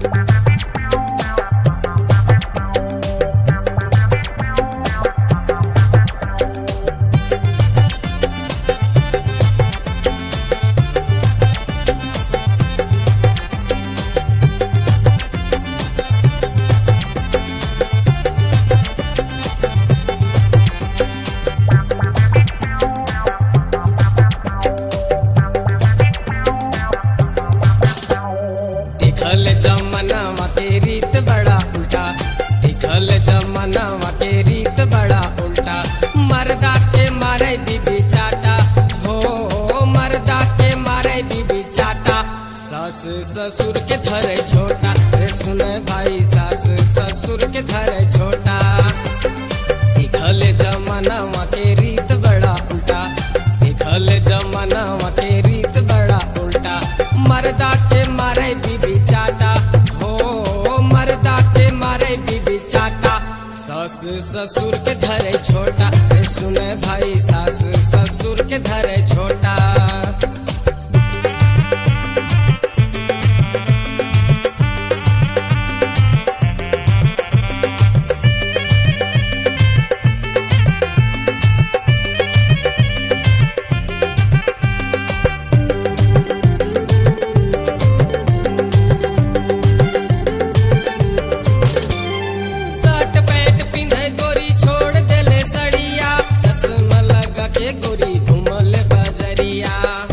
दिखल जमानावा के रीत बड़ा उल्टा, दिखल जमानावा के रीत बड़ा उल्टा। मर्दा के मारे बीबी चाटा, हो मर्दा के मारे बीबी चाटा। सास ससुर के धरे छोटा, रे सुने भाई सास ससुर के धरे छोटा। दिखल जमानावा के रीत बड़ा उल्टा, दिखल जमानावा के रीत बड़ा उल्टा। मर्दा के मारे बीबी चाटा, हो मर्दा के मारे बीबी चाटा। सास ससुर के धरे छोटा, रे सुने भाई सास ससुर के धरे छोटा। शर्ट पैंट पिंधे गोरी छोड़ देले सड़िया, चश्मा लगा के गोरी घूमल बजरिया।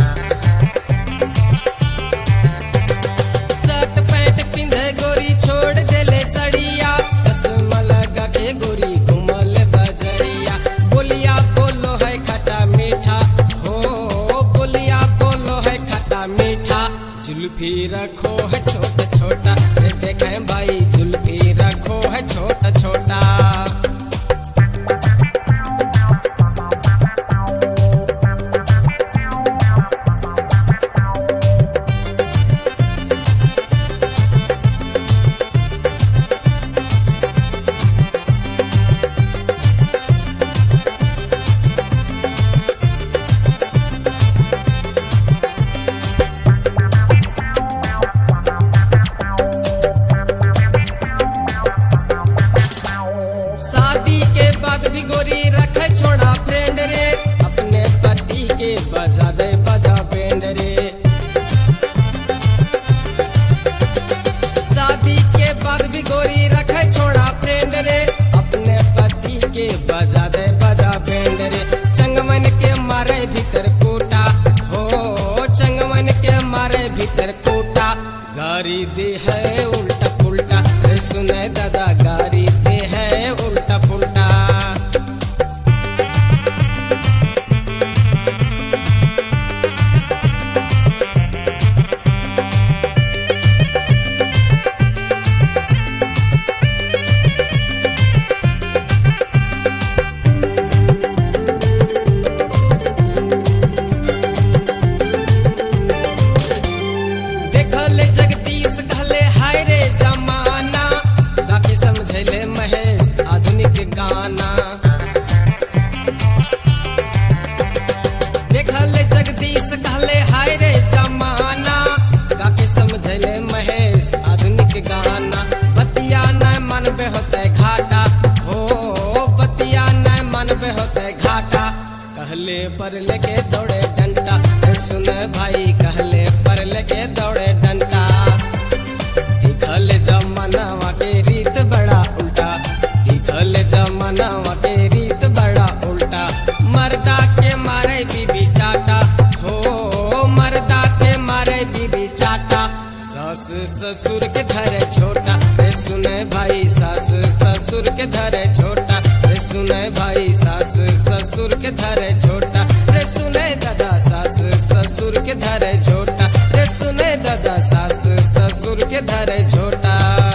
शर्ट पैंट पिंधे गोरी छोड़ देले सड़िया, चश्मा लगा के गोरी घूमल बजरिया। बोलिया बोलो है खट्टा मीठा, हो बोलिया बोलो है खट्टा मीठा। जुल्फी रखो है छोटा छोटा, रे देखे भाई जुल्फी रखो है छोटा छोटा। शादी के बाद भी गोरी रखे छोड़ा फ्रेंड रे, अपने पति के बजा दे बजा बैंड रे। शादी के बाद भी गोरी रखे छोड़ा फ्रेंड रे, अपने पति के बजा दे बजा बैंड रे। चंगमन के मारे भीतर कोटा, हो चंगमन के मारे भीतर कोटा। गारी दे है उल्टा पुल्टा, रे सुने दादा गारी दे है उल्टा पुल्टा। देखल जगदीश कहले हाय रे जमाना, काके समझले महेश आधुनिक गाना। देखल जगदीश कहले हाय रे जमाना, काके समझले महेश आधुनिक गाना। बतिया न मनबे होते घाटा, हो बतिया न मनबे होते घाटा। कहले पर लेके दौड़े डंटा, सुन भाई कहले पर लेके दौड़े डंटा। दिखल जमानावा के रीत बड़ा उल्टा, दिखल जमानावा के रीत बड़ा उल्टा। मर्दा के मारे बीबी चाटा, हो मर्दा के मारे बीबी चाटा। सास ससुर के धरे छोटा, रे सुने भाई सास ससुर के धरे छोटा। रे सुने भाई सास ससुर के धरे छोटा, रे सुने दादा सास ससुर के धरे छोटा। रे सुने दादा सास ससुर के धरे छोटा।